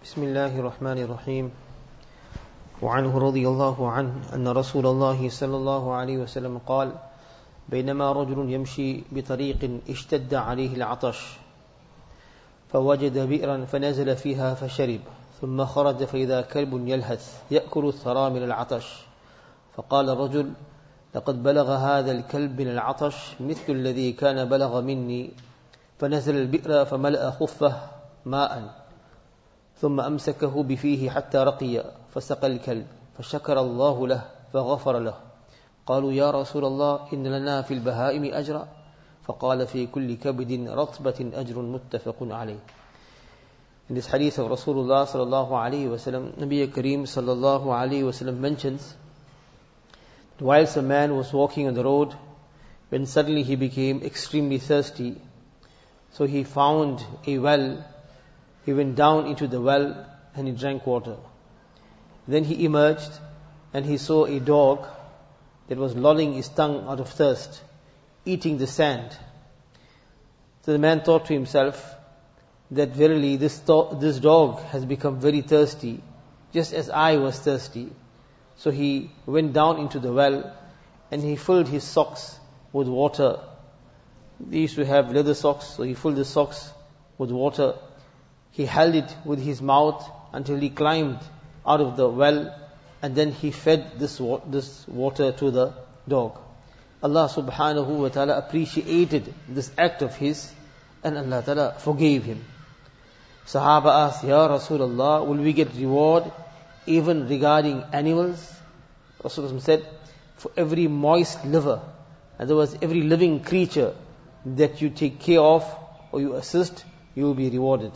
بسم الله الرحمن الرحيم وعنه رضي الله عنه أن رسول الله صلى الله عليه وسلم قال بينما رجل يمشي بطريق اشتد عليه العطش فوجد بئرا فنزل فيها فشرب ثم خرج فإذا كلب يلهث يأكل الثرى من العطش فقال الرجل لقد بلغ هذا الكلب من العطش مثل الذي كان بلغ مني فنزل البئر فملأ خفه ماء ثم أمسكه بفيه حتى رقي فسقى الكلب فشكر الله له فغفر له قالوا يا رسول الله إن لنا في البهائم أجرا فقال في كل كبد رطبة أجر متفق عليه. In this hadith of Rasulullah sallallahu alayhi wa sallam, Nabi Kareem sallallahu alayhi wa sallam mentions that whilst a man was walking on the road, when suddenly he became extremely thirsty, so he found a well. He went down into the well and he drank water. Then he emerged and he saw a dog that was lolling his tongue out of thirst, eating the sand. So the man thought to himself that verily this dog has become very thirsty, just as I was thirsty. So he went down into the well and he filled his socks with water. They used to have leather socks, so he filled the socks with water. He held it with his mouth until he climbed out of the well, and then he fed this water to the dog. Allah subhanahu wa ta'ala appreciated this act of his, and Allah ta'ala forgave him. Sahaba asked, Ya Rasulullah, will we get reward even regarding animals? Rasulullah said, for every moist liver, in other words, every living creature that you take care of or you assist, you will be rewarded.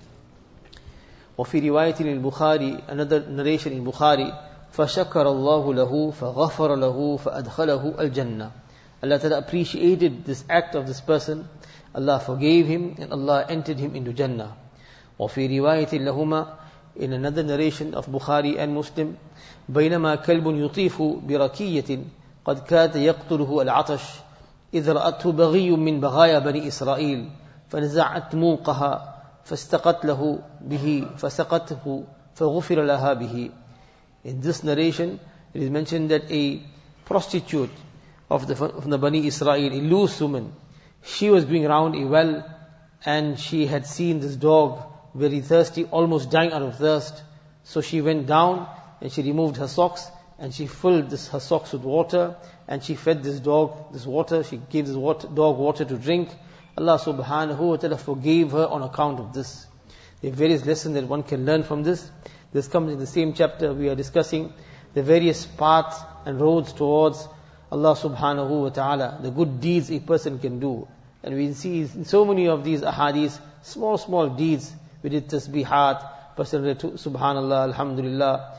وفي رواية للبخاري, another narration in Bukhari, فشكر الله له فغفر له فأدخله الجنة. Allah Ta'ala appreciated this act of this person. Allah forgave him and Allah entered him into Jannah. وفي رواية لهما, in another narration of Bukhari and Muslim, بينما كلب يطيف بركية قد كاد يقتله العطش إذ رأته بغي من بغايا بني إسرائيل فنزعت موقها فاستقت له به فسقته فغفر لها به. In this narration, it is mentioned that a prostitute of the Bani Israel, a loose woman, she was going around a well and she had seen this dog very thirsty, almost dying out of thirst. So she went down and she removed her socks and she filled her socks with water and she fed this dog this water. She gave this dog water to drink. Allah subhanahu wa ta'ala forgave her on account of this. There are various lessons that one can learn from this. This comes in the same chapter. We are discussing the various paths and roads towards Allah subhanahu wa ta'ala, the good deeds a person can do. And we see in so many of these ahadith, small deeds. We did tasbihat, person read subhanallah, alhamdulillah,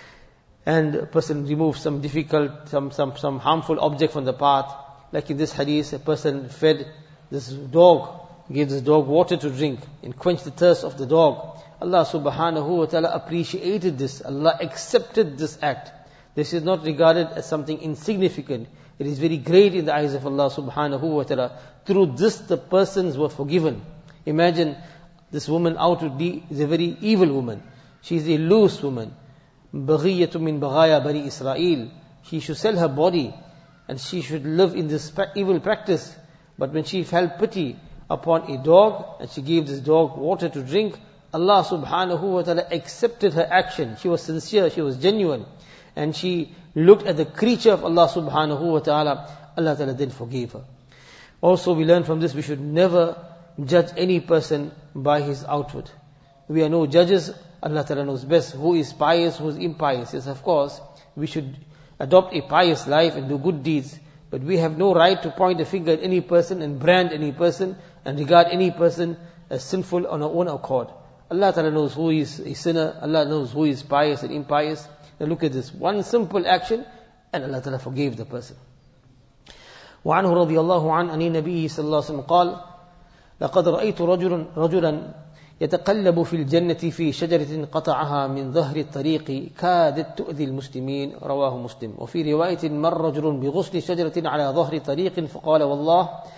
and a person removed some difficult, some harmful object from the path. Like in this hadith, a person fed this dog, gave this dog water to drink and quenched the thirst of the dog. Allah subhanahu wa ta'ala appreciated this. Allah accepted this act. This is not regarded as something insignificant. It is very great in the eyes of Allah subhanahu wa ta'ala. Through this the persons were forgiven. Imagine this woman outwardly is a very evil woman. She is a loose woman. بَغِيَّةٌ مِّن بَغَايَا بَنِي إِسْرَائِيل. She should sell her body and she should live in this evil practice. But when she felt pity upon a dog and she gave this dog water to drink, Allah subhanahu wa ta'ala accepted her action. She was sincere, she was genuine. And she looked at the creature of Allah subhanahu wa ta'ala. Allah ta'ala then forgave her. Also we learn from this, we should never judge any person by his outward. We are no judges. Allah ta'ala knows best who is pious, who is impious. Yes, of course, we should adopt a pious life and do good deeds. But we have no right to point a finger at any person and brand any person and regard any person as sinful on our own accord. Allah Ta'ala knows who is a sinner. Allah knows who is pious and impious. Now look at this. One simple action and Allah Ta'ala forgave the person. وعنه رضي الله عنه عن النبي صلى الله عليه وسلم قال لقد رأيت رجلا يتقلب في الجنة في شجرة قطعها من ظهر الطريق كادت تؤذي المسلمين رواه مسلم. وفي رواية مر رجل بغصن شجرة على ظهر طريق فقال والله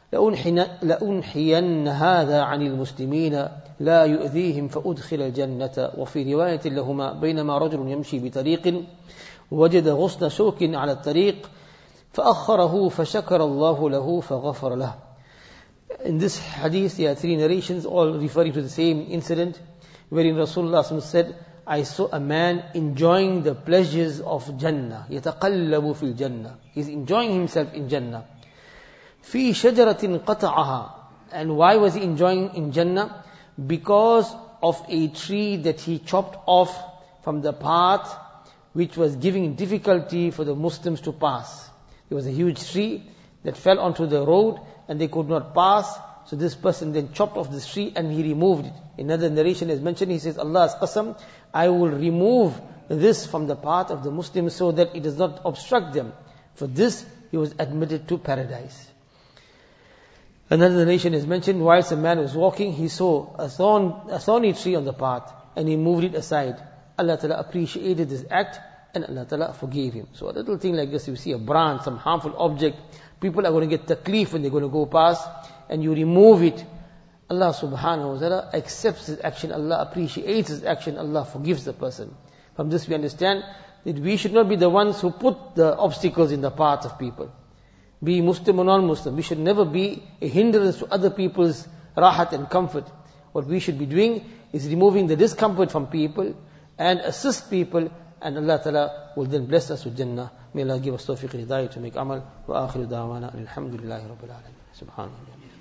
لأنحين هذا عن المسلمين لا يؤذيهم فأدخل الجنة. وفي رواية لهما بينما رجل يمشي بطريق وجد غصن شوك على الطريق فأخره فشكر الله له فغفر له. In this hadith there are three narrations all referring to the same incident, wherein Rasulullah said, I saw a man enjoying the pleasures of Jannah. يتقلب في الجنة. He's enjoying himself in Jannah. في شجرة قطعها. And why was he enjoying in Jannah? Because of a tree that he chopped off from the path which was giving difficulty for the Muslims to pass. There was a huge tree that fell onto the road and they could not pass. So this person then chopped off this tree and he removed it. Another narration is mentioned, he says, Allah's qasam, I will remove this from the path of the Muslims so that it does not obstruct them. For this, he was admitted to paradise. Another narration is mentioned, whilst a man was walking, he saw a thorny tree on the path and he moved it aside. Allah Ta'ala appreciated this act and Allah Ta'ala forgave him. So a little thing like this, you see a branch, some harmful object, people are going to get taklif when they're going to go past, and you remove it. Allah subhanahu wa ta'ala accepts his action, Allah appreciates his action, Allah forgives the person. From this we understand that we should not be the ones who put the obstacles in the path of people. Be Muslim or non-Muslim, we should never be a hindrance to other people's rahat and comfort. What we should be doing is removing the discomfort from people and assist people, and Allah Ta'ala will then bless us with Jannah. May Allah give us tawfiq and hidayah to make amal. Wa akhiru da'wana alhamdulillahi rabbil alamin. Subhanallah.